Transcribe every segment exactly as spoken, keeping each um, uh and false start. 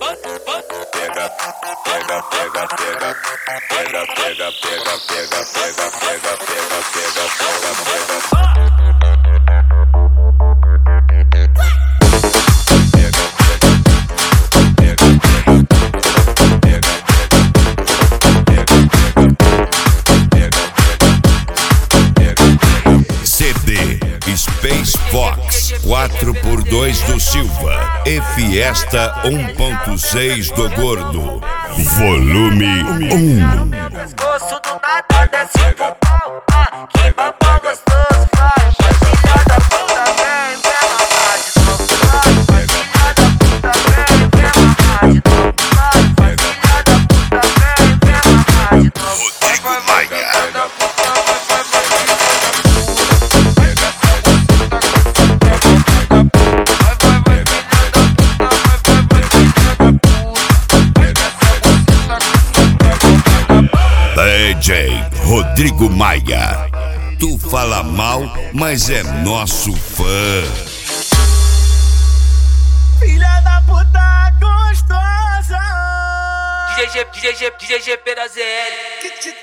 pega, pega, pega, pega, pega, pega, pega, pega, pega, pega, pega, pega, pega, pega. C D Space Fox quatro por dois do Silva e Fiesta um ponto seis do Gordo. Volume um. Pescoço do nada desce pro pau, ah, que babão gostoso, vai. Filha da puta, vem, vem mamar de novo, vai. Filha da puta, vem, vem mamar de novo, vai. Filha da puta, vem, vem mamar de novo. Rodrigo Maia. D J Rodrigo Maia. Tu fala mal, mas é nosso fã. Filha da puta gostosa. D J, D J, D J pela Z L.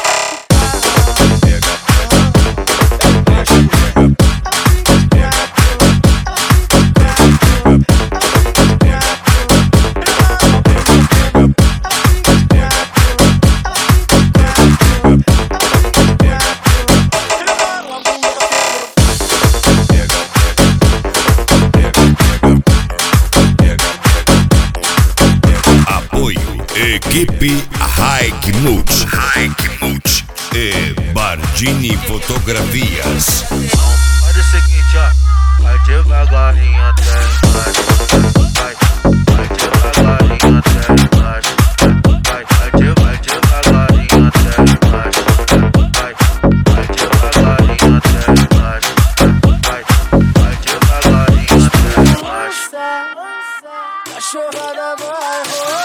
Equipe Hike Multi, Hike Multi e Bardini Fotografias. Olha o seguinte, ó, vai devagarinho até embaixo, vai, vai devagarinho até embaixo, vai, vai, de, vai devagarinho até embaixo, vai, vai devagarinho até embaixo, vai, vai devagarinho até embaixo. Cachorrada vai rolar.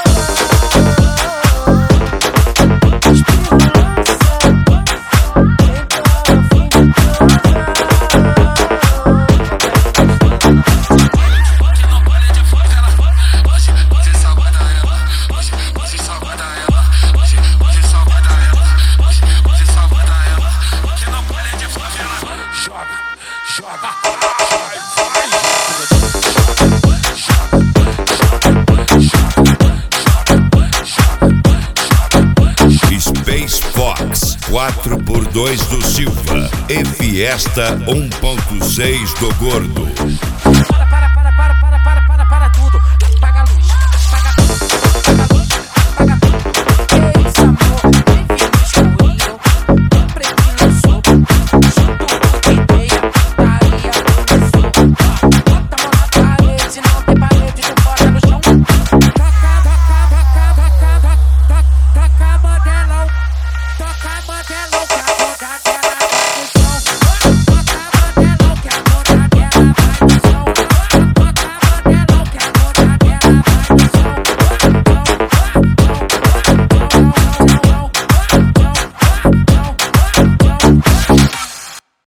Space Fox quatro por dois do Silva e Fiesta um ponto seis do Gordo.